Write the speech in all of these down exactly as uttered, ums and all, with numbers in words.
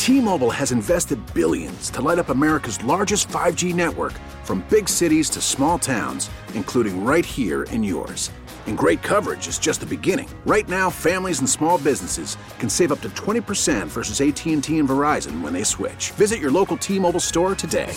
T-Mobile has invested billions to light up America's largest five G network, from big cities to small towns, including right here in yours. And great coverage is just the beginning. Right now, families and small businesses can save up to twenty percent versus A T and T and Verizon when they switch. Visit your local T-Mobile store today.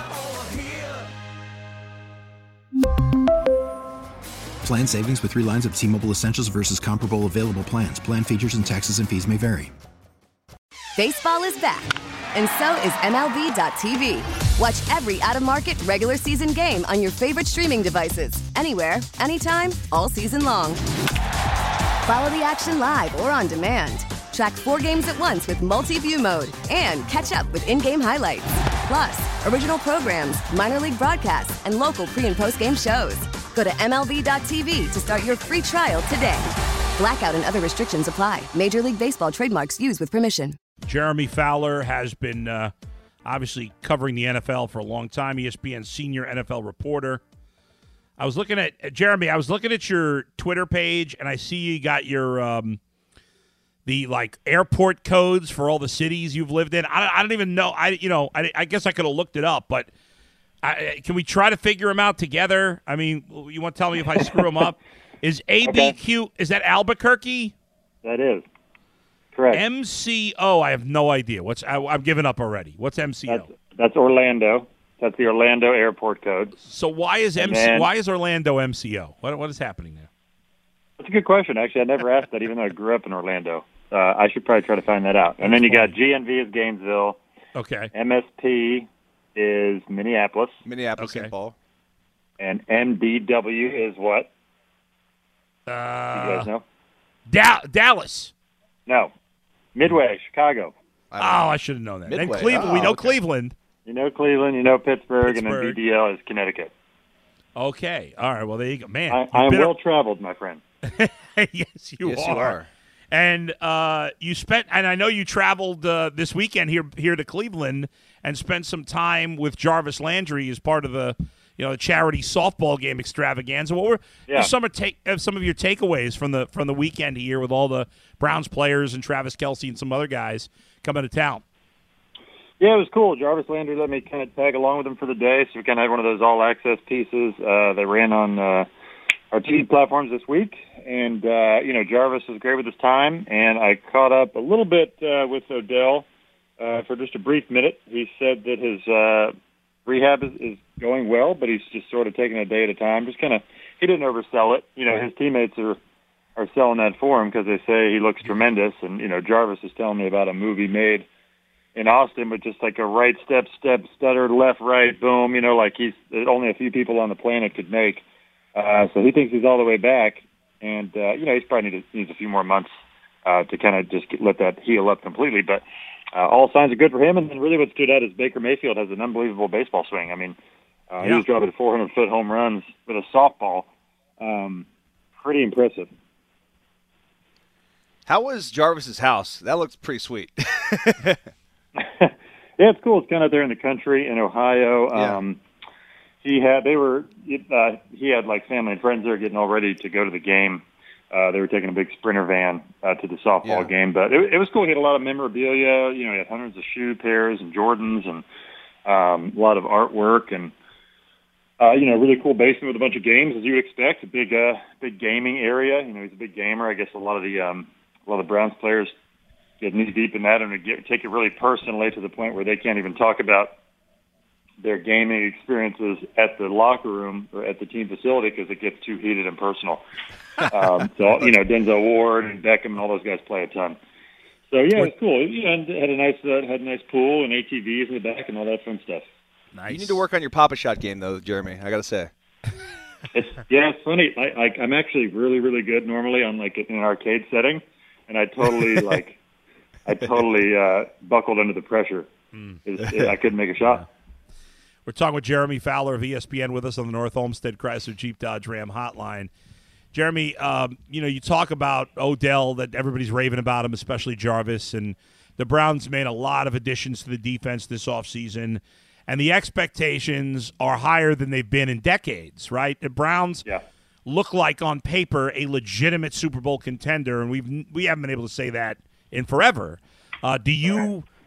Plan savings with three lines of T-Mobile Essentials versus comparable available plans. Plan features and taxes and fees may vary. Baseball is back, and so is M L B dot T V. Watch every out-of-market regular season game on your favorite streaming devices, anywhere, anytime, all season long. Follow the action live or on demand. Track four games at once with multi-view mode and catch up with in-game highlights. Plus, original programs, minor league broadcasts, and local pre- and post-game shows. Go to M L B dot T V to start your free trial today. Blackout and other restrictions apply. Major League Baseball trademarks used with permission. Jeremy Fowler has been uh, obviously covering the N F L for a long time. E S P N senior N F L reporter. I was looking at, uh, Jeremy, I was looking at your Twitter page, and I see you got your, um, the, like, airport codes for all the cities you've lived in. I, I don't even know. I You know, I, I guess I could have looked it up, but I, can we try to figure them out together? I mean, you want to tell me if I screw them up? Is A B Q, okay. Is that Albuquerque? That is. Correct. M C O, I have no idea. What's I, I've given up already. What's M C O? That's, that's Orlando. That's the Orlando airport code. So why is M C? Then, why is Orlando M C O? What what is happening there? That's a good question. Actually, I never asked that, even though I grew up in Orlando. Uh, I should probably try to find that out. And then you got G N V is Gainesville. Okay. M S P is Minneapolis. Minneapolis, okay. Saint Paul. And M D W is what? Uh, you guys know? Da- Dallas. No. Midway, Chicago. I oh, I should have known that. Midway. And Cleveland. Oh, we know okay. Cleveland. You know Cleveland, you know Pittsburgh, Pittsburgh. and then B D L is Connecticut. Okay. All right. Well, there you go. Man. I, I'm well-traveled, my friend. yes, you yes, are. you are. And uh, you spent, and I know you traveled uh, this weekend here here to Cleveland and spent some time with Jarvis Landry as part of the, you know, the charity softball game extravaganza. What were yeah. some of take uh, some of your takeaways from the from the weekend here with all the Browns players and Travis Kelce and some other guys coming to town? Yeah, it was cool. Jarvis Landry let me kind of tag along with him for the day, so we kind of had one of those all-access pieces uh, that ran on uh, our T V platforms this week. And, uh, you know, Jarvis was great with his time, and I caught up a little bit uh, with Odell uh, for just a brief minute. He said that his uh, rehab is, is going well, but he's just sort of taking it a day at a time. Just kind of, he didn't oversell it. You know, his teammates are, are selling that for him because they say he looks tremendous. And, you know, Jarvis is telling me about a movie made in Austin with just like a right step, step, stutter, left, right, boom, you know, like he's only a few people on the planet could make. Uh, so he thinks he's all the way back. And, uh, you know, he's probably needs, needs a few more months uh, to kind of just get, let that heal up completely. But uh, all signs are good for him. And then really what stood out is Baker Mayfield has an unbelievable baseball swing. I mean, uh, yeah. he was driving four hundred foot home runs with a softball. Um, pretty impressive. How was Jarvis's house? That looks pretty sweet. Yeah, it's cool. It's kind of there in the country in Ohio. Yeah. Um, he had, they were, uh, he had like family and friends there getting all ready to go to the game. Uh, they were taking a big Sprinter van uh, to the softball Yeah. game, but it, it was cool. He had a lot of memorabilia. You know, he had hundreds of shoe pairs and Jordans and um, a lot of artwork and, uh, you know, really cool basement with a bunch of games, as you would expect. A big, uh, big gaming area. You know, he's a big gamer. I guess a lot of the, um, a lot of the Browns players get knee deep in that and get, take it really personally to the point where they can't even talk about their gaming experiences at the locker room or at the team facility because it gets too heated and personal. Um, so, you know, Denzel Ward and Beckham and all those guys play a ton. So, yeah, it was cool. You know, had a nice uh, had a nice pool and A T Vs in the back and all that fun stuff. Nice. You need to work on your Papa Shot game, though, Jeremy, I got to say. It's, yeah, it's funny. I, I, I'm actually really, really good normally on, like, in an arcade setting, and I totally, like, I totally uh, buckled under the pressure. Mm. It, it, I couldn't make a shot. Yeah. We're talking with Jeremy Fowler of E S P N with us on the North Olmsted Chrysler Jeep Dodge Ram hotline. Jeremy, um, you know, you talk about Odell, that everybody's raving about him, especially Jarvis, and the Browns made a lot of additions to the defense this offseason, and the expectations are higher than they've been in decades, right? The Browns yeah. look like, on paper, a legitimate Super Bowl contender, and we've we haven't been able to say that in forever. Uh, do you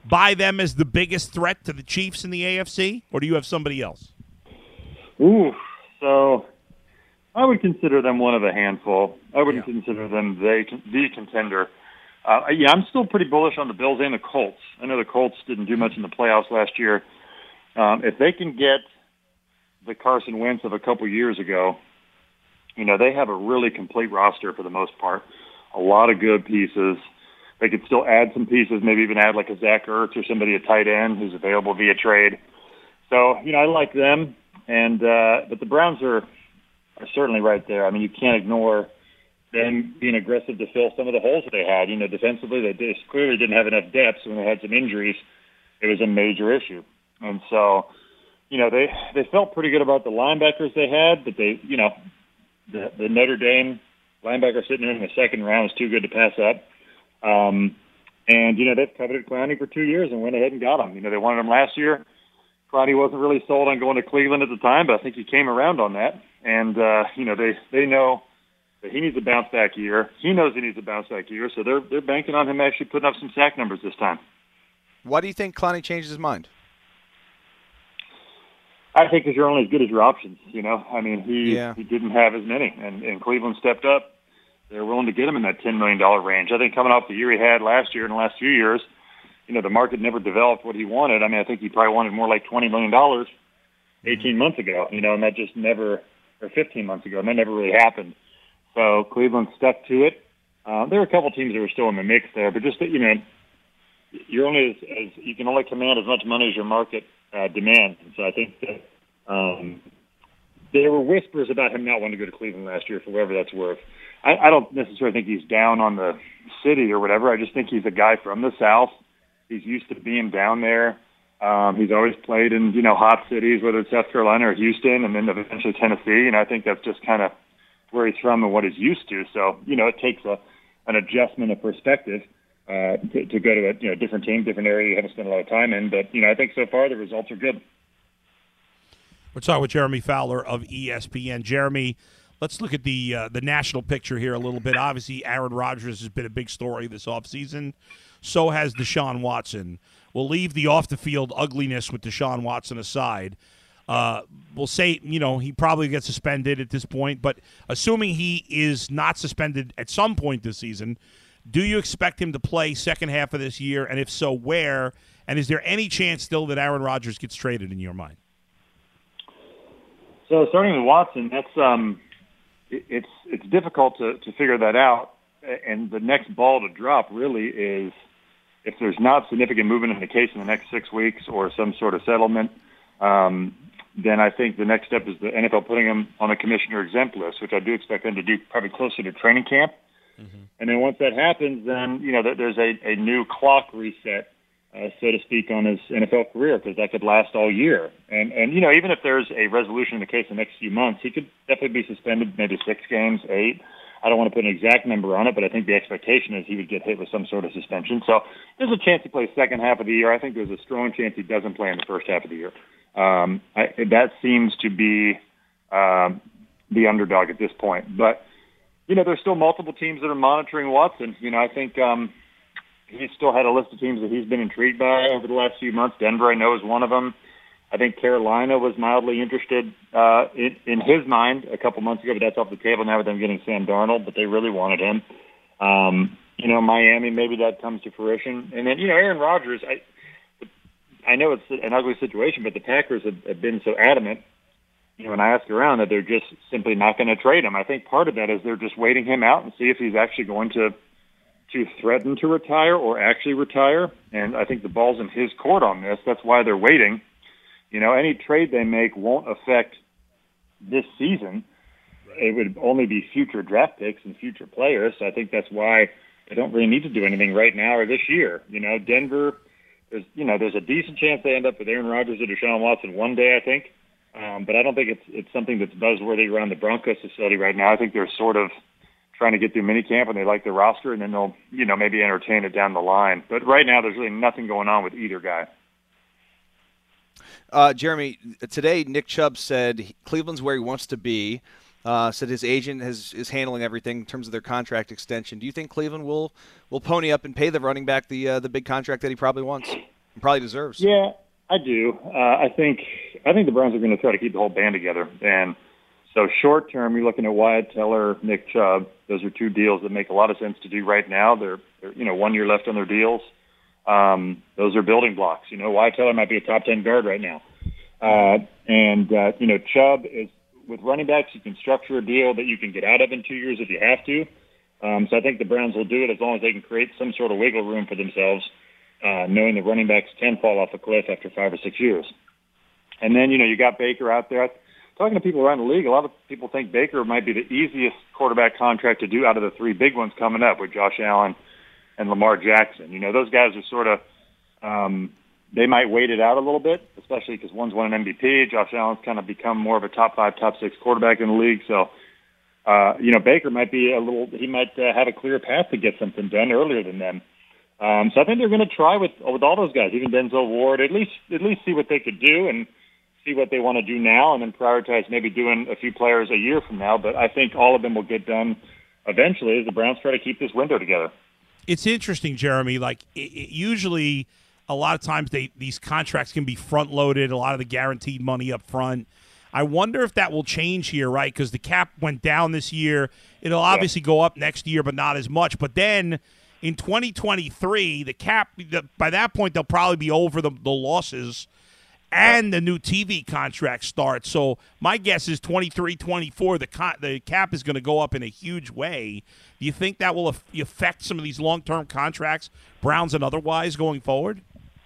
buy them as the biggest threat to the Chiefs in the A F C, or do you have somebody else? Ooh, so I would consider them one of a handful. I wouldn't Yeah. consider them the, the contender. Uh, yeah, I'm still pretty bullish on the Bills and the Colts. I know the Colts didn't do much in the playoffs last year. Um, if they can get the Carson Wentz of a couple years ago, you know, they have a really complete roster for the most part. A lot of good pieces. They could still add some pieces, maybe even add like a Zach Ertz or somebody at tight end who's available via trade. So, you know, I like them. And uh, but the Browns are, are certainly right there. I mean, you can't ignore them being aggressive to fill some of the holes that they had. You know, defensively, they just clearly didn't have enough depth. So when they had some injuries, it was a major issue. And so, you know, they they felt pretty good about the linebackers they had, but they, you know, the, the Notre Dame linebacker sitting in the second round was too good to pass up. Um, and, you know, they've coveted Clowney for two years and went ahead and got him. You know, they wanted him last year. Clowney wasn't really sold on going to Cleveland at the time, but I think he came around on that. And, uh, you know, they, they know that he needs a bounce-back year. He knows he needs a bounce-back year, so they're they're banking on him actually putting up some sack numbers this time. Why do you think Clowney changed his mind? I think because you're only as good as your options, you know. I mean, he Yeah. he didn't have as many, and, and Cleveland stepped up. They're willing to get him in that ten million dollars range. I think coming off the year he had last year and the last few years, you know, the market never developed what he wanted. I mean, I think he probably wanted more like twenty million dollars eighteen months ago, you know, and that just never, or fifteen months ago, and that never really happened. So Cleveland stuck to it. Uh, there are a couple teams that were still in the mix there, but just that, you know, you're only as, as you can only command as much money as your market uh, demands. And so I think that um, there were whispers about him not wanting to go to Cleveland last year, for whatever that's worth. I, I don't necessarily think he's down on the city or whatever. I just think he's a guy from the South. He's used to being down there. Um, he's always played in, you know, hot cities, whether it's South Carolina or Houston, and then eventually Tennessee. And I think that's just kind of where he's from and what he's used to. So, you know, it takes a, an adjustment of perspective uh, to, to go to a you know different team, different area you haven't spent a lot of time in. But, you know, I think so far the results are good. We're talking with Jeremy Fowler of E S P N. Jeremy, let's look at the uh, the national picture here a little bit. Obviously, Aaron Rodgers has been a big story this offseason. So has Deshaun Watson. We'll leave the off-the-field ugliness with Deshaun Watson aside. Uh, we'll say, you know, he probably gets suspended at this point, but assuming he is not suspended at some point this season, do you expect him to play second half of this year? And if so, where? And is there any chance still that Aaron Rodgers gets traded in your mind? So starting with Watson, that's um, it, it's it's difficult to, to figure that out. And the next ball to drop really is if there's not significant movement in the case in the next six weeks or some sort of settlement, um, then I think the next step is the N F L putting him on a commissioner exempt list, which I do expect them to do probably closer to training camp. Mm-hmm. And then once that happens, then, you know, there's a, a new clock reset, uh, so to speak, on his N F L career, because that could last all year. And, and, you know, even if there's a resolution in the case in the next few months, he could definitely be suspended maybe six games, eight. I don't want to put an exact number on it, but I think the expectation is he would get hit with some sort of suspension. So there's a chance he plays second half of the year. I think there's a strong chance he doesn't play in the first half of the year. Um, I, that seems to be um, the underdog at this point. But, you know, there's still multiple teams that are monitoring Watson. You know, I think um, he's still had a list of teams that he's been intrigued by over the last few months. Denver, I know, is one of them. I think Carolina was mildly interested uh, in, in his mind a couple months ago, but that's off the table now with them getting Sam Darnold, but they really wanted him. Um, you know, Miami, maybe that comes to fruition. And then, you know, Aaron Rodgers, I I know it's an ugly situation, but the Packers have, have been so adamant, you know, when I ask around that they're just simply not going to trade him. I think part of that is they're just waiting him out and see if he's actually going to to threaten to retire or actually retire. And I think the ball's in his court on this. That's why they're waiting. You know, any trade they make won't affect this season. Right. It would only be future draft picks and future players. So I think that's why they don't really need to do anything right now or this year. You know, Denver, there's you know, there's a decent chance they end up with Aaron Rodgers or Deshaun Watson one day, I think. Um, but I don't think it's it's something that's buzzworthy around the Broncos facility right now. I think they're sort of trying to get through minicamp and they like their roster, and then they'll, you know, maybe entertain it down the line. But right now there's really nothing going on with either guy. Uh, Jeremy, today Nick Chubb said Cleveland's where he wants to be. Uh, said his agent has, is handling everything in terms of their contract extension. Do you think Cleveland will will pony up and pay the running back the uh, the big contract that he probably wants? Probably deserves. Yeah, I do. Uh, I think I think the Browns are going to try to keep the whole band together. And so short term, you're looking at Wyatt Teller, Nick Chubb. Those are two deals that make a lot of sense to do right now. They're, they're you know, one year left on their deals. Um, those are building blocks. You know, Wyatt Teller might be a top ten guard right now. Uh, and, uh, you know, Chubb is, with running backs, you can structure a deal that you can get out of in two years if you have to. Um, so I think the Browns will do it as long as they can create some sort of wiggle room for themselves, uh, knowing that running backs can fall off a cliff after five or six years. And then, you know, you got Baker out there. Talking to people around the league, a lot of people think Baker might be the easiest quarterback contract to do out of the three big ones coming up with Josh Allen and Lamar Jackson. You know, those guys are sort of, um, they might wait it out a little bit, especially because one's won an M V P. Josh Allen's kind of become more of a top five, top six quarterback in the league. So, uh, you know, Baker might be a little, he might uh, have a clear path to get something done earlier than them. Um, so I think they're going to try with with all those guys, even Denzel Ward, at least at least see what they could do and see what they want to do now, and then prioritize maybe doing a few players a year from now. But I think all of them will get done eventually as the Browns try to keep this window together. It's interesting, Jeremy. Like it, it usually, a lot of times they these contracts can be front loaded. A lot of the guaranteed money up front. I wonder if that will change here, right? Because the cap went down this year. It'll obviously yeah. go up next year, but not as much. But then in twenty twenty-three, the cap the, by that point they'll probably be over the, the losses. And the new T V contract starts. So my guess is twenty-three twenty-four, the con- the cap is going to go up in a huge way. Do you think that will af- affect some of these long-term contracts, Browns and otherwise, going forward?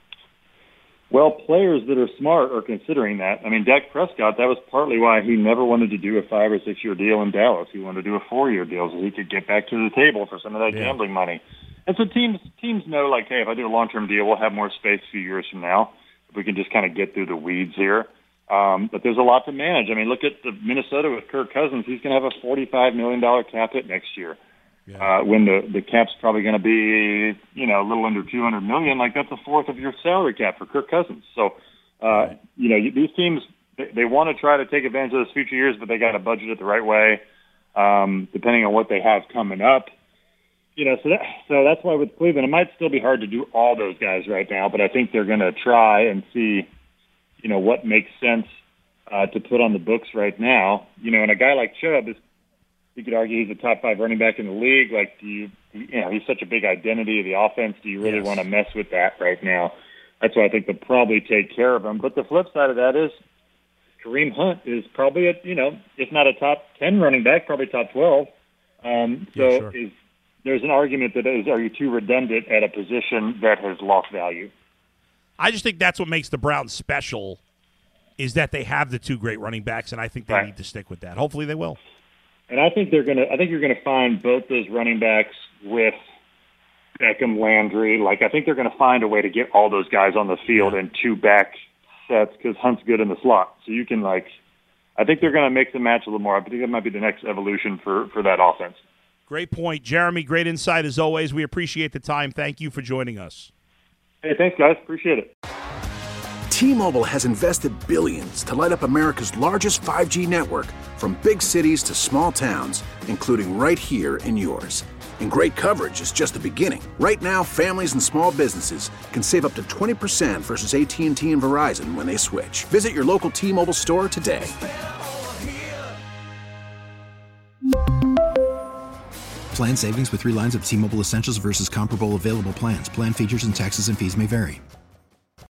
Well, players that are smart are considering that. I mean, Dak Prescott, that was partly why he never wanted to do a five- or six-year deal in Dallas. He wanted to do a four-year deal so he could get back to the table for some of that yeah. gambling money. And so teams teams know, like, hey, if I do a long-term deal, we'll have more space a few years from now. We can just kind of get through the weeds here. Um, but there's a lot to manage. I mean, look at the Minnesota with Kirk Cousins. He's going to have a forty-five million dollars cap hit next year. Yeah. Uh, when the, the cap's probably going to be, you know, a little under two hundred million dollars, like that's a fourth of your salary cap for Kirk Cousins. So, uh, right. you know, these teams, they, they want to try to take advantage of those future years, but they got to budget it the right way, um, depending on what they have coming up. You know, so that, so that's why with Cleveland, it might still be hard to do all those guys right now, but I think they're going to try and see, you know, what makes sense uh, to put on the books right now. You know, and a guy like Chubb is, you could argue he's a top five running back in the league. Like, do you, you know, he's such a big identity of the offense. Do you really yes. want to mess with that right now? That's why I think they'll probably take care of him. But the flip side of that is Kareem Hunt is probably a, you know, if not a top ten running back, probably top twelve. Um, so yeah, sure. is There's an argument that is, are you too redundant at a position that has lost value? I just think that's what makes the Browns special is that they have the two great running backs, and I think they right. need to stick with that. Hopefully they will. And I think they're going to. I think you're going to find both those running backs with Beckham, Landry. Like I think they're going to find a way to get all those guys on the field in two back sets because Hunt's good in the slot. So you can like. I think they're going to mix and match a little more. I think that might be the next evolution for for that offense. Great point. Jeremy, great insight as always. We appreciate the time. Thank you for joining us. Hey, thanks, guys. Appreciate it. T-Mobile has invested billions to light up America's largest five G network from big cities to small towns, including right here in yours. And great coverage is just the beginning. Right now, families and small businesses can save up to twenty percent versus A T and T and Verizon when they switch. Visit your local T-Mobile store today. Plan savings with three lines of T-Mobile Essentials versus comparable available plans. Plan features and taxes and fees may vary.